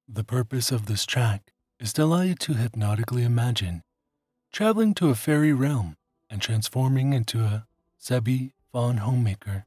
The purpose of this track is to allow you to hypnotically imagine traveling to a fairy realm and transforming into a Sebi Fawn homemaker.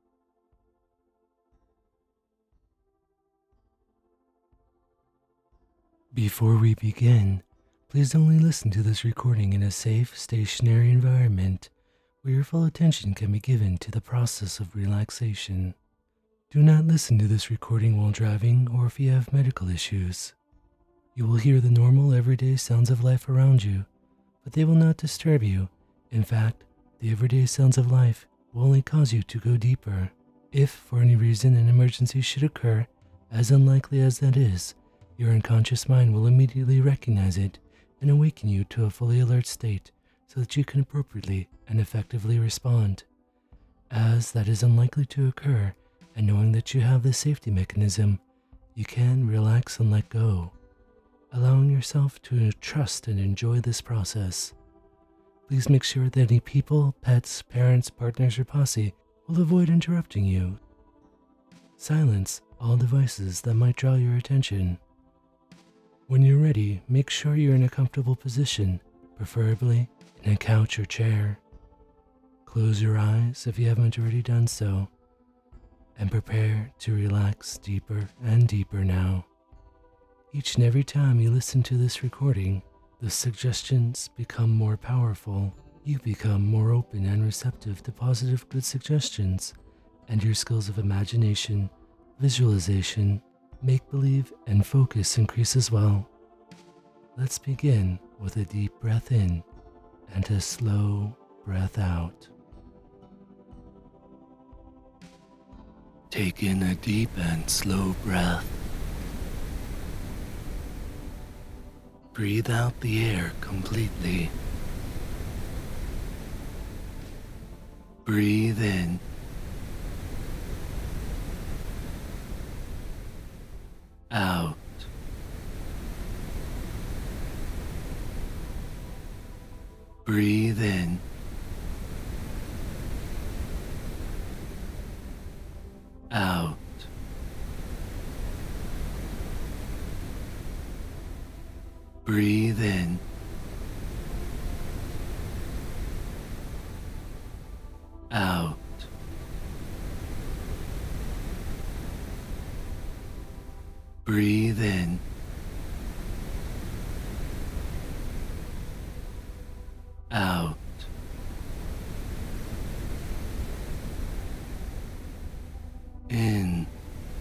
Before we begin, please only listen to this recording in a safe, stationary environment where your full attention can be given to the process of relaxation. Do not listen to this recording while driving or if you have medical issues. You will hear the normal, everyday sounds of life around you, but they will not disturb you. In fact, the everyday sounds of life will only cause you to go deeper. If, for any reason, an emergency should occur, as unlikely as that is, your unconscious mind will immediately recognize it and awaken you to a fully alert state so that you can appropriately and effectively respond. As that is unlikely to occur, and knowing that you have this safety mechanism, you can relax and let go, allowing yourself to trust and enjoy this process. Please make sure that any people, pets, parents, partners, or posse will avoid interrupting you. Silence all devices that might draw your attention. When you're ready, make sure you're in a comfortable position, preferably in a couch or chair. Close your eyes if you haven't already done so, and prepare to relax deeper and deeper now. Each and every time you listen to this recording, the suggestions become more powerful. You become more open and receptive to positive, good suggestions, and your skills of imagination, visualization, make-believe, and focus increase as well. Let's begin with a deep breath in and a slow breath out. Take in a deep and slow breath. Breathe out the air completely. Breathe in. Out. Breathe in. Out. Breathe in. Out. Breathe in. Out. In.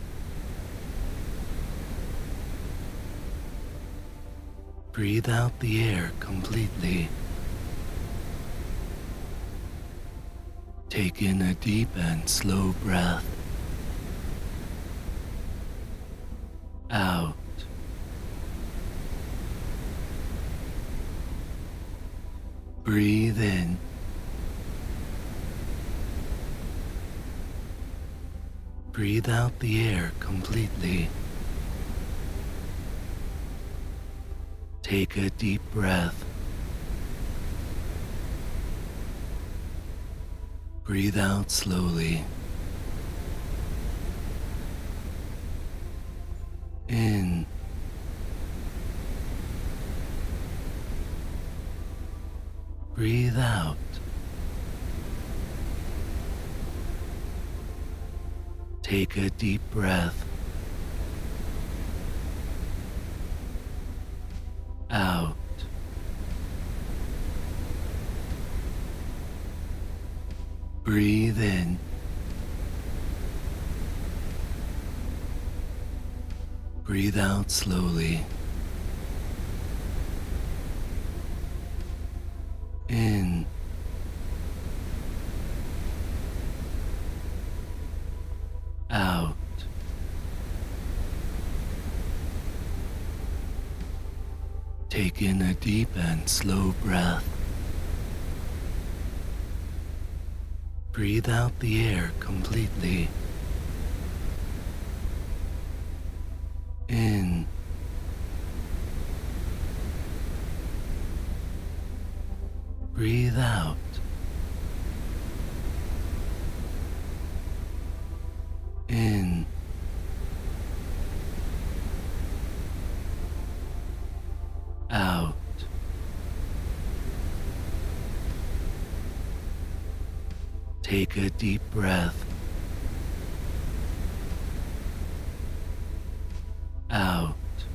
Breathe out the air completely. Take in a deep and slow breath. Out. Breathe in. Breathe out the air completely. Take a deep breath. Breathe out slowly. In. Breathe out. Take a deep breath. Out. Breathe in. Breathe out slowly. In. Out. Take in a deep and slow breath. Breathe out the air completely. In. Breathe out. In. out. Take a deep breath. Out.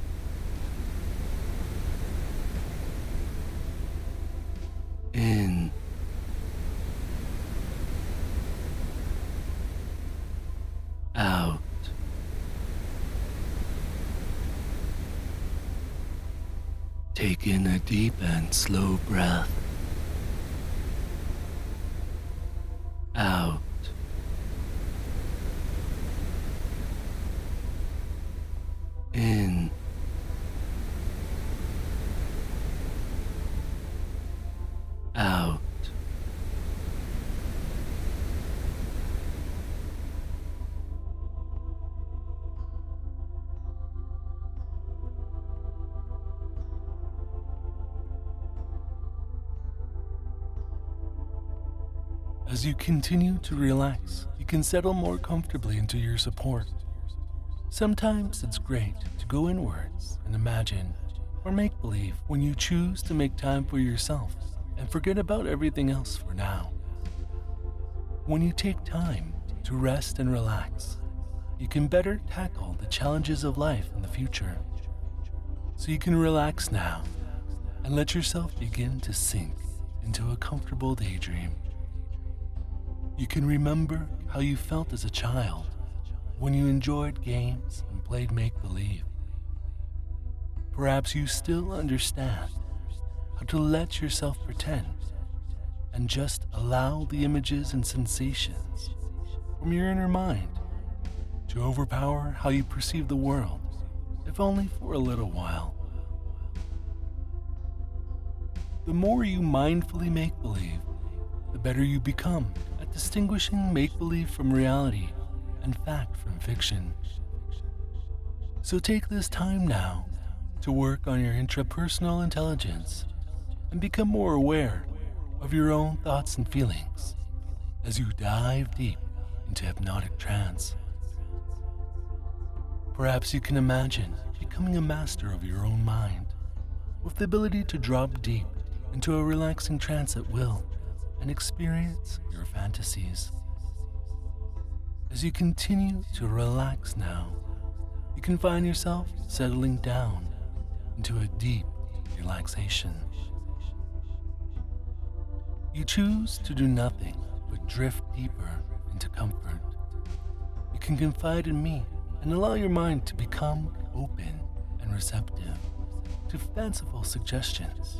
In. Out. Take in a deep and slow breath. Out. In. Out. As you continue to relax, you can settle more comfortably into your support. Sometimes it's great to go inwards and imagine or make believe when you choose to make time for yourself and forget about everything else for now. When you take time to rest and relax, you can better tackle the challenges of life in the future. So you can relax now and let yourself begin to sink into a comfortable daydream. You can remember how you felt as a child when you enjoyed games and played make-believe. Perhaps you still understand how to let yourself pretend and just allow the images and sensations from your inner mind to overpower how you perceive the world, if only for a little while. The more you mindfully make believe, the better you become at distinguishing make-believe from reality and fact from fiction. So take this time now to work on your intrapersonal intelligence and become more aware of your own thoughts and feelings as you dive deep into hypnotic trance. Perhaps you can imagine becoming a master of your own mind, with the ability to drop deep into a relaxing trance at will and experience your fantasies. As you continue to relax now, you can find yourself settling down into a deep relaxation. You choose to do nothing but drift deeper into comfort. You can confide in me and allow your mind to become open and receptive to fanciful suggestions.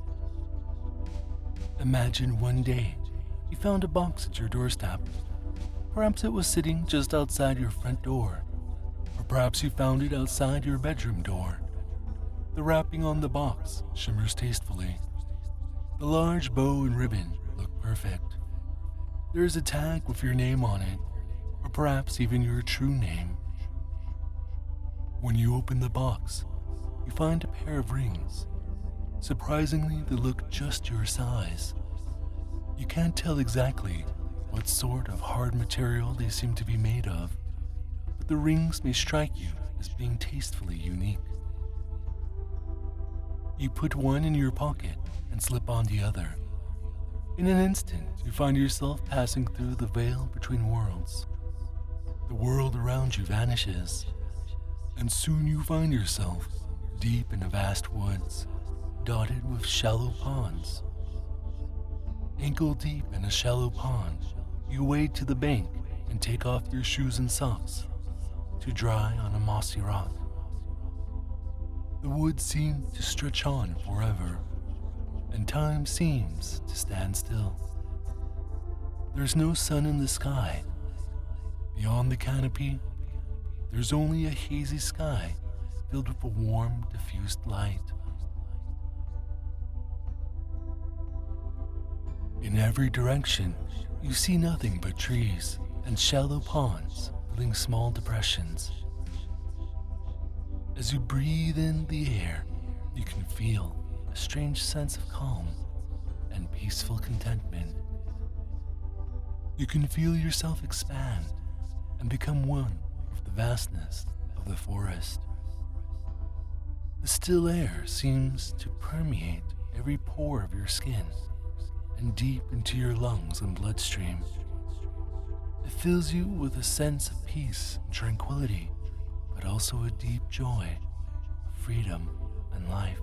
Imagine one day you found a box at your doorstep. Perhaps it was sitting just outside your front door, or perhaps you found it outside your bedroom door. The wrapping on the box shimmers tastefully. The large bow and ribbon look perfect. There is a tag with your name on it, or perhaps even your true name. When you open the box, you find a pair of rings. Surprisingly, they look just your size. You can't tell exactly what sort of hard material they seem to be made of, but the rings may strike you as being tastefully unique. You put one in your pocket and slip on the other. In an instant, you find yourself passing through the veil between worlds. The world around you vanishes, and soon you find yourself deep in a vast woods, dotted with shallow ponds. Ankle deep in a shallow pond, you wade to the bank and take off your shoes and socks to dry on a mossy rock. The woods seem to stretch on forever, and time seems to stand still. There's no sun in the sky. Beyond the canopy, there's only a hazy sky filled with a warm, diffused light. In every direction, you see nothing but trees and shallow ponds filling small depressions. As you breathe in the air, you can feel a strange sense of calm and peaceful contentment. You can feel yourself expand and become one with the vastness of the forest. The still air seems to permeate every pore of your skin and deep into your lungs and bloodstream. It fills you with a sense of peace and tranquility, but also a deep joy of freedom and life.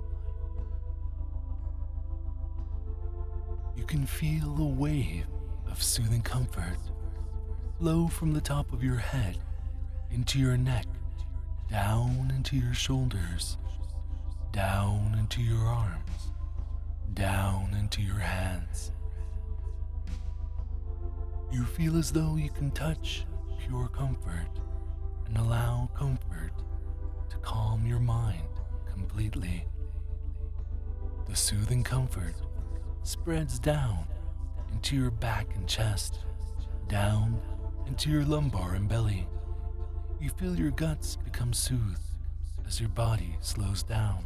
You can feel a wave of soothing comfort flow from the top of your head into your neck, down into your shoulders, down into your arms, down into your hands. You feel as though you can touch pure comfort and allow comfort to calm your mind completely. The soothing comfort spreads down into your back and chest, down into your lumbar and belly. You feel your guts become soothed as your body slows down.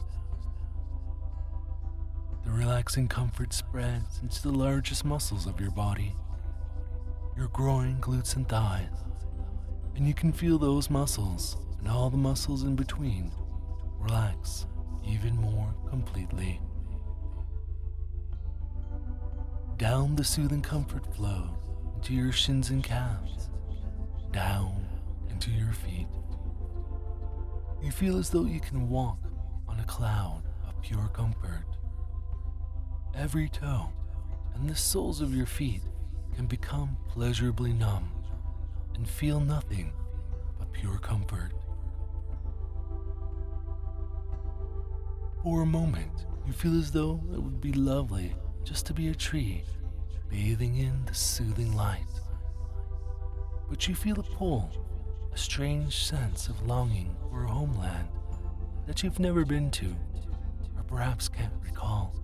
The relaxing comfort spreads into the largest muscles of your body, your groin, glutes, and thighs, and you can feel those muscles and all the muscles in between relax even more completely. Down the soothing comfort flows into your shins and calves, down into your feet. You feel as though you can walk on a cloud of pure comfort. Every toe and the soles of your feet can become pleasurably numb and feel nothing but pure comfort. For a moment, you feel as though it would be lovely just to be a tree bathing in the soothing light. But you feel a pull, a strange sense of longing for a homeland that you've never been to, or perhaps can't recall.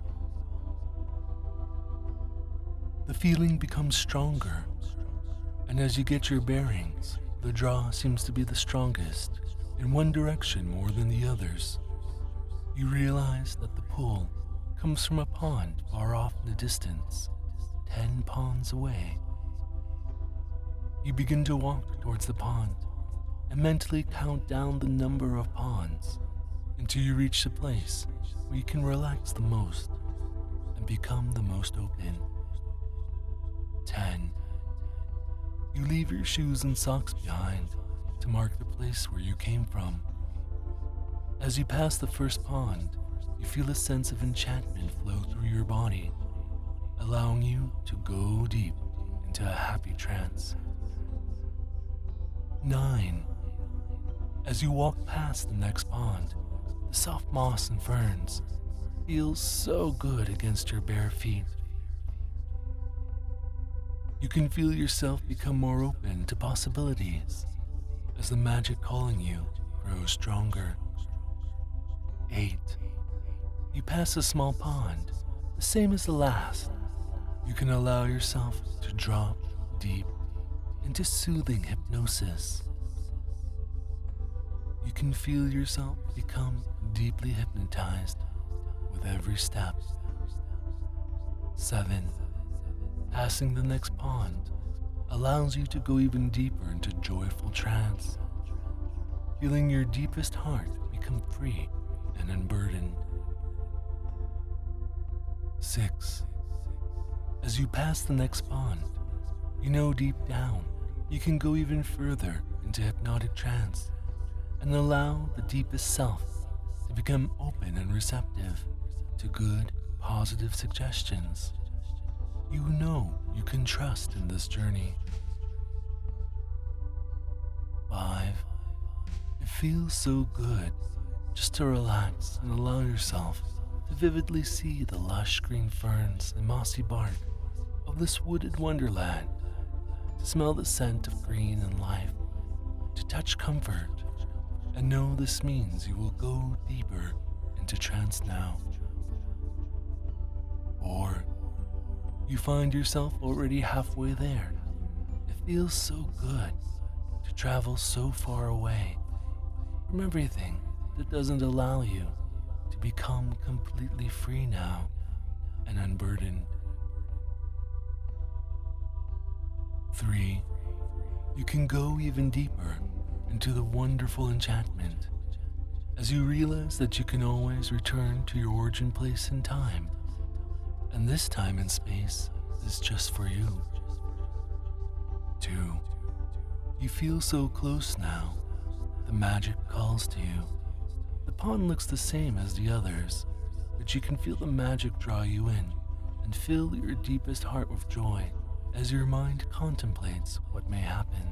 The feeling becomes stronger, and as you get your bearings, the draw seems to be the strongest in one direction more than the others. You realize that the pull comes from a pond far off in the distance, 10 ponds away. You begin to walk towards the pond and mentally count down the number of ponds until you reach the place where you can relax the most and become the most open. 10. You leave your shoes and socks behind to mark the place where you came from. As you pass the first pond, you feel a sense of enchantment flow through your body, allowing you to go deep into a happy trance. 9. As you walk past the next pond, the soft moss and ferns feel so good against your bare feet. You can feel yourself become more open to possibilities as the magic calling you grows stronger. 8. You pass a small pond, the same as the last. You can allow yourself to drop deep into soothing hypnosis. You can feel yourself become deeply hypnotized with every step. 7. Passing the next pond allows you to go even deeper into joyful trance, feeling your deepest heart become free and unburdened. 6. As you pass the next pond, you know deep down you can go even further into hypnotic trance and allow the deepest self to become open and receptive to good, positive suggestions. You know you can trust in this journey. 5. It feels so good just to relax and allow yourself to vividly see the lush green ferns and mossy bark of this wooded wonderland, to smell the scent of green and life, to touch comfort, and know this means you will go deeper into trance now. Or you find yourself already halfway there. It feels so good to travel so far away from everything that doesn't allow you to become completely free now and unburdened. 3. You can go even deeper into the wonderful enchantment as you realize that you can always return to your origin place in time, and this time and space is just for you. 2. You feel so close now. The magic calls to you. The pond looks the same as the others, but you can feel the magic draw you in and fill your deepest heart with joy as your mind contemplates what may happen.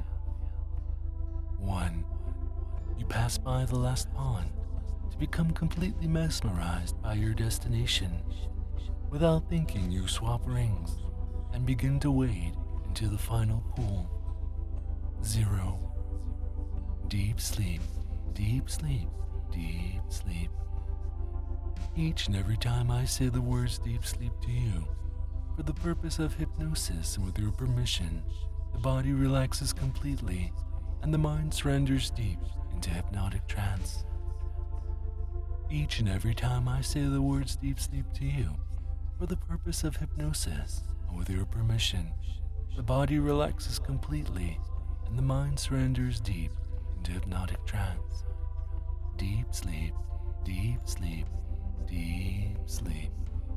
1. You pass by the last pond to become completely mesmerized by your destination. Without thinking, you swap rings and begin to wade into the final pool. 0. Deep sleep, deep sleep, deep sleep. Each and every time I say the words deep sleep to you, for the purpose of hypnosis and with your permission, the body relaxes completely and the mind surrenders deep into hypnotic trance. Each and every time I say the words deep sleep to you, for the purpose of hypnosis and with your permission, the body relaxes completely and the mind surrenders deep into hypnotic trance. Deep sleep, deep sleep, deep sleep.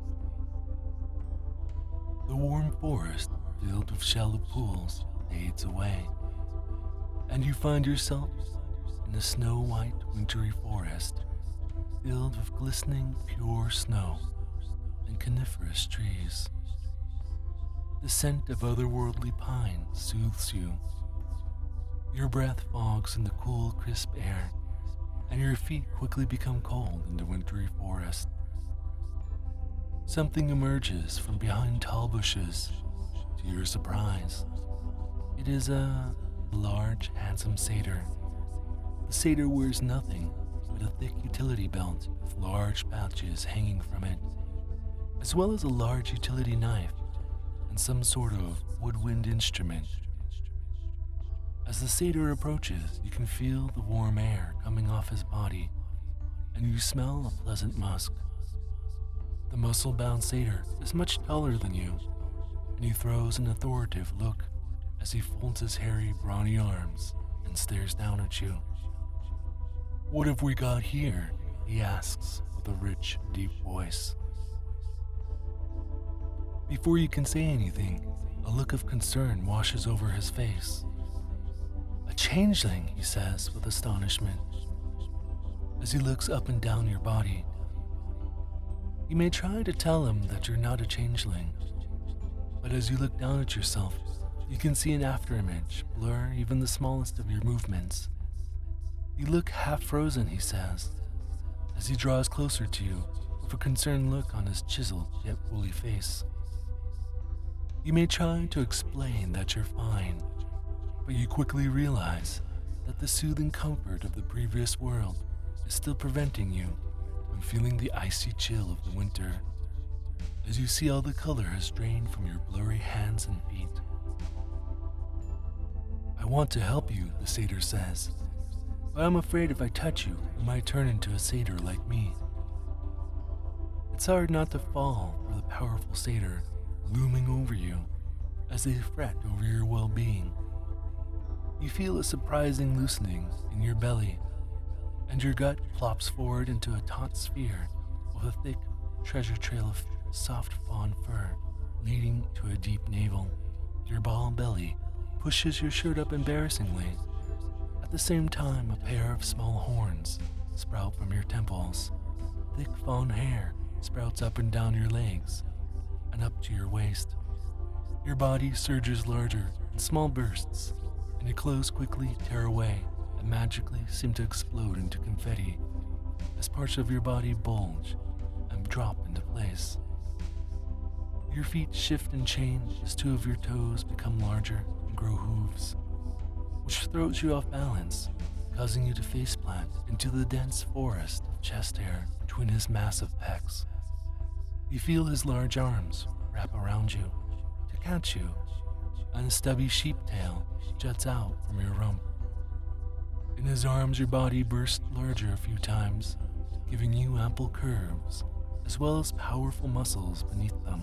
The warm forest filled with shallow pools fades away, and you find yourself in a snow-white wintry forest filled with glistening pure snow and coniferous trees. The scent of otherworldly pine soothes you. Your breath fogs in the cool, crisp air, and your feet quickly become cold in the wintry forest. Something emerges from behind tall bushes. To your surprise, it is a large, handsome satyr. The satyr wears nothing but a thick utility belt with large pouches hanging from it, as well as a large utility knife and some sort of woodwind instrument. As the satyr approaches, you can feel the warm air coming off his body, and you smell a pleasant musk. The muscle-bound satyr is much taller than you, and he throws an authoritative look as he folds his hairy, brawny arms and stares down at you. "What have we got here?" he asks with a rich, deep voice. Before you can say anything, a look of concern washes over his face. "A changeling," he says with astonishment, as he looks up and down your body. You may try to tell him that you're not a changeling, but as you look down at yourself, you can see an afterimage blur even the smallest of your movements. "You look half frozen," he says, as he draws closer to you with a concerned look on his chiseled yet woolly face. You may try to explain that you're fine, but you quickly realize that the soothing comfort of the previous world is still preventing you from feeling the icy chill of the winter, as you see all the color has drained from your blurry hands and feet. "I want to help you," the satyr says, "but I'm afraid if I touch you, you might turn into a satyr like me." It's hard not to fall for the powerful satyr looming over you as they fret over your well-being. You feel a surprising loosening in your belly, and your gut plops forward into a taut sphere with a thick treasure trail of soft fawn fur leading to a deep navel. Your ball belly pushes your shirt up embarrassingly. At the same time, a pair of small horns sprout from your temples. Thick fawn hair sprouts up and down your legs and up to your waist. Your body surges larger in small bursts, and your clothes quickly tear away and magically seem to explode into confetti as parts of your body bulge and drop into place. Your feet shift and change as two of your toes become larger and grow hooves, which throws you off balance, causing you to faceplant into the dense forest of chest hair between his massive pecs. You feel his large arms wrap around you to catch you, and a stubby sheep tail juts out from your rump. In his arms, your body bursts larger a few times, giving you ample curves, as well as powerful muscles beneath them.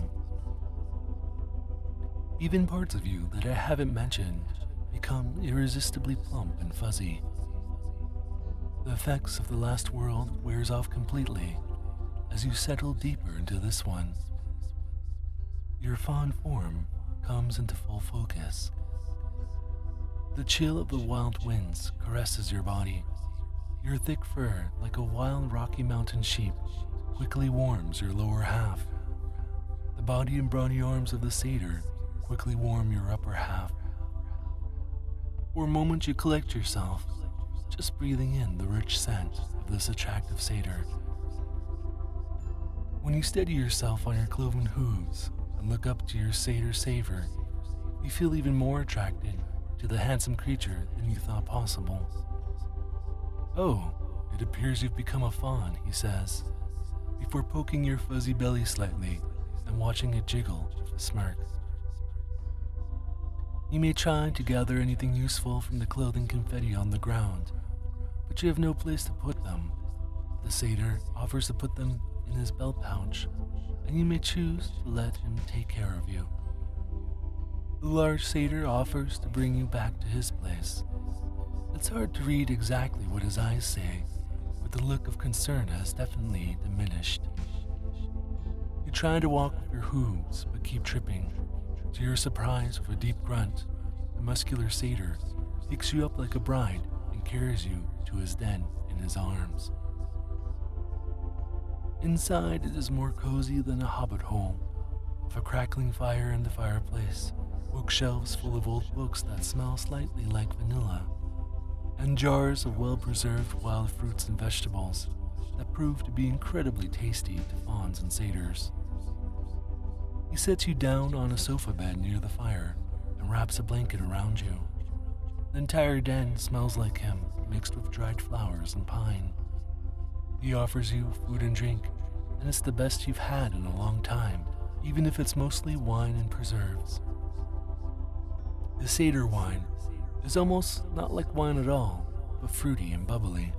Even parts of you that I haven't mentioned become irresistibly plump and fuzzy. The effects of the last world wears off completely as you settle deeper into this one. Your fawn form comes into full focus. The chill of the wild winds caresses your body. Your thick fur, like a wild Rocky Mountain sheep, quickly warms your lower half. The body and brawny arms of the satyr quickly warm your upper half. For a moment you collect yourself, just breathing in the rich scent of this attractive satyr. When you steady yourself on your cloven hooves and look up to your satyr saver, you feel even more attracted to the handsome creature than you thought possible. "Oh, it appears you've become a fawn," he says, before poking your fuzzy belly slightly and watching it jiggle with a smirk. You may try to gather anything useful from the clothing confetti on the ground, but you have no place to put them. The satyr offers to put them in his belt pouch, and you may choose to let him take care of you. The large satyr offers to bring you back to his place. It's hard to read exactly what his eyes say, but the look of concern has definitely diminished. You try to walk with your hooves, but keep tripping. To your surprise, with a deep grunt, the muscular satyr picks you up like a bride and carries you to his den in his arms. Inside, it is more cozy than a hobbit hole, with a crackling fire in the fireplace, bookshelves full of old books that smell slightly like vanilla, and jars of well-preserved wild fruits and vegetables that prove to be incredibly tasty to fawns and satyrs. He sets you down on a sofa bed near the fire and wraps a blanket around you. The entire den smells like him, mixed with dried flowers and pine. He offers you food and drink, and it's the best you've had in a long time, even if it's mostly wine and preserves. The satyr wine is almost not like wine at all, but fruity and bubbly.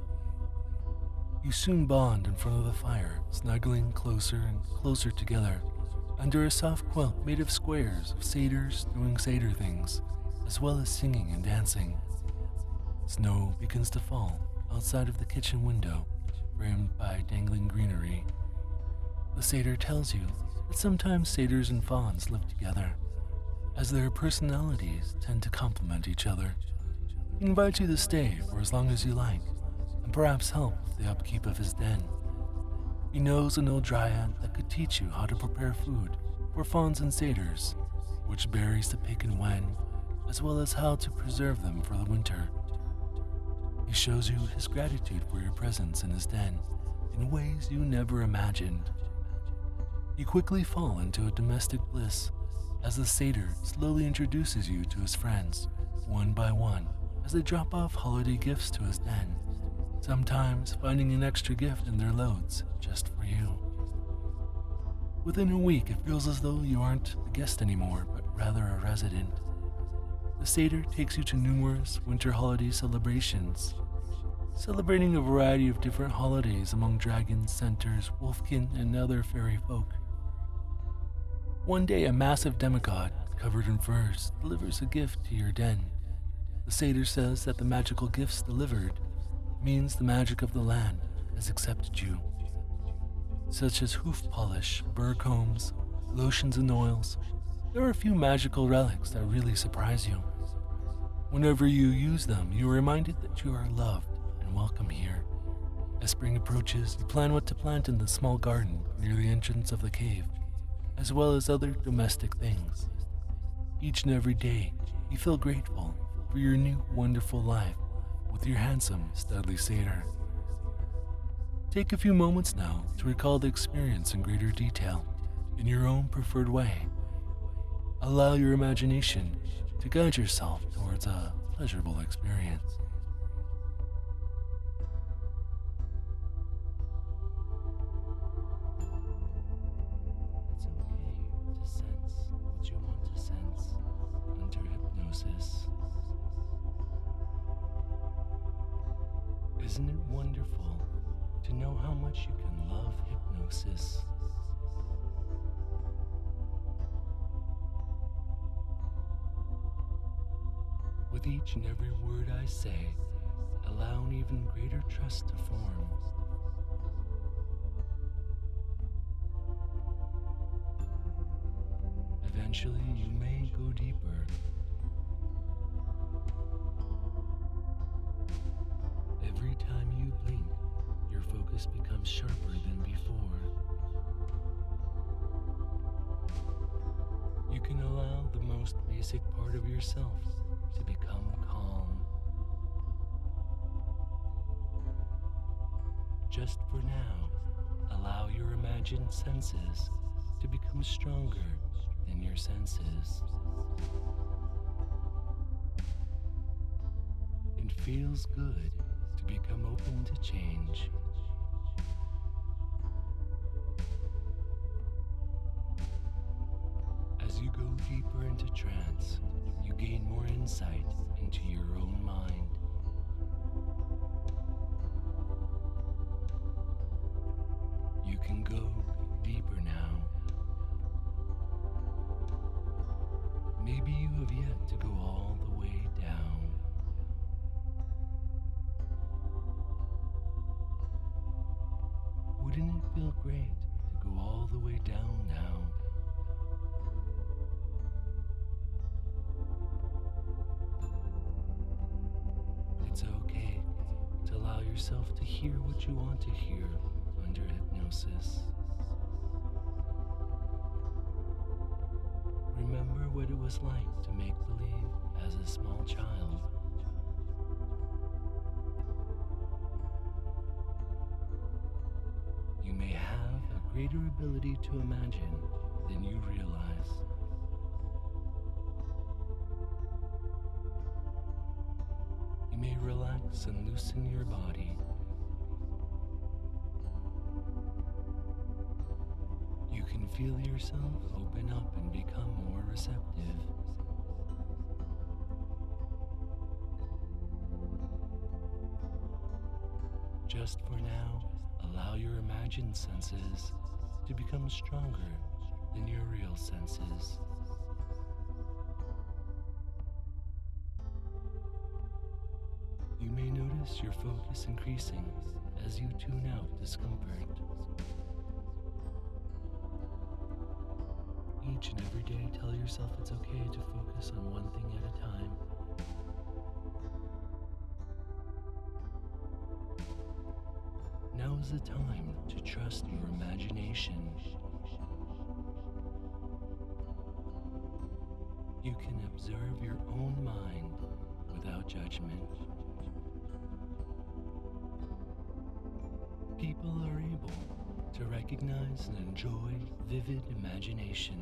You soon bond in front of the fire, snuggling closer and closer together, under a soft quilt made of squares of satyrs doing satyr things, as well as singing and dancing. Snow begins to fall outside of the kitchen window, framed by dangling greenery. The satyr tells you that sometimes satyrs and fawns live together, as their personalities tend to complement each other. He invites you to stay for as long as you like, and perhaps help with the upkeep of his den. He knows an old dryad that could teach you how to prepare food for fawns and satyrs, which berries to pick and when, as well as how to preserve them for the winter. He shows you his gratitude for your presence in his den in ways you never imagined. You quickly fall into a domestic bliss as the satyr slowly introduces you to his friends, one by one, as they drop off holiday gifts to his den, sometimes finding an extra gift in their loads just for you. Within a week, it feels as though you aren't a guest anymore, but rather a resident. The satyr takes you to numerous winter holiday celebrations, celebrating a variety of different holidays among dragons, centaurs, wolfkin, and other fairy folk. One day, a massive demigod, covered in furs, delivers a gift to your den. The satyr says that the magical gifts delivered means the magic of the land has accepted you, such as hoof polish, burr combs, lotions and oils. There are a few magical relics that really surprise you. Whenever you use them, you are reminded that you are loved and welcome here. As spring approaches, you plan what to plant in the small garden near the entrance of the cave, as well as other domestic things. Each and every day, you feel grateful for your new wonderful life with your handsome Studley satyr. Take a few moments now to recall the experience in greater detail in your own preferred way. Allow your imagination to guide yourself towards a pleasurable experience. It's okay to sense what you want to sense under hypnosis. Isn't it wonderful to know how much you can love hypnosis? With each and every word I say, allow an even greater trust to form. Eventually, you may go deeper. Every time you blink, your focus becomes sharper than before. You can allow the most basic part of yourself to become calm. Just for now, allow your imagined senses to become stronger than your senses. It feels good to become open to change. As you go deeper into trance, you gain more insight into your own mind. You can go deeper now. Maybe you have yet to go all the way down. Wouldn't it feel great to go all the way down now? It's okay to allow yourself to hear what you want to hear under hypnosis. Remember what it was like to make believe as a small child. You may have a greater ability to imagine than you realize. You may relax and loosen your body. You can feel yourself open up and become more receptive. Just for now, allow your imagined senses to become stronger than your real senses. You may notice your focus increasing as you tune out discomfort. Each and every day, tell yourself it's okay to focus on one thing at a time. Now is the time to trust your imagination. You can observe your own mind without judgment. People are able to recognize and enjoy vivid imagination.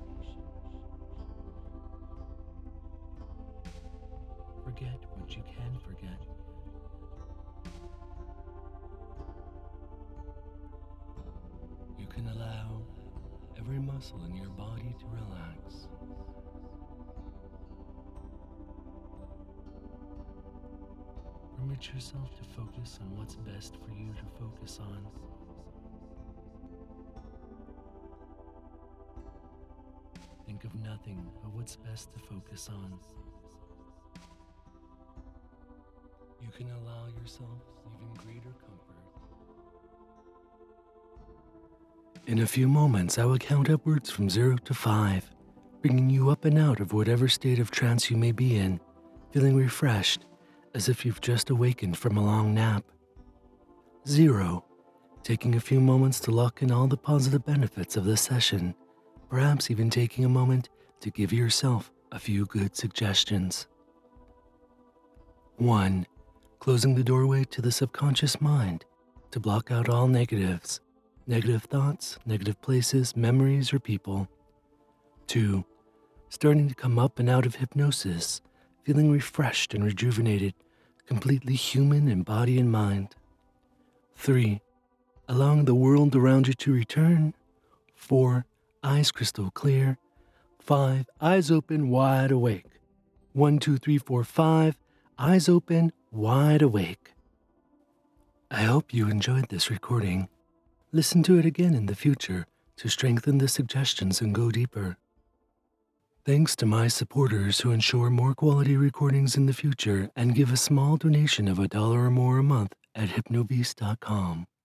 Forget what you can forget. You can allow every muscle in your body to relax. Permit yourself to focus on what's best for you to focus on. Think of nothing but what's best to focus on. You can allow yourself even greater comfort. In a few moments, I will count upwards from 0 to 5, bringing you up and out of whatever state of trance you may be in, feeling refreshed, as if you've just awakened from a long nap. 0, taking a few moments to lock in all the positive benefits of this session, perhaps even taking a moment to give yourself a few good suggestions. 1, closing the doorway to the subconscious mind to block out all negatives, negative thoughts, negative places, memories, or people. 2, starting to come up and out of hypnosis, feeling refreshed and rejuvenated, completely human in body and mind. 3, allowing the world around you to return. 4, eyes crystal clear. 5, eyes open, wide awake. 1, 2, 3, 4, 5, eyes open, wide awake. I hope you enjoyed this recording. Listen to it again in the future to strengthen the suggestions and go deeper. Thanks to my supporters who ensure more quality recordings in the future and give a small donation of $1 or more a month at hypnobeast.com.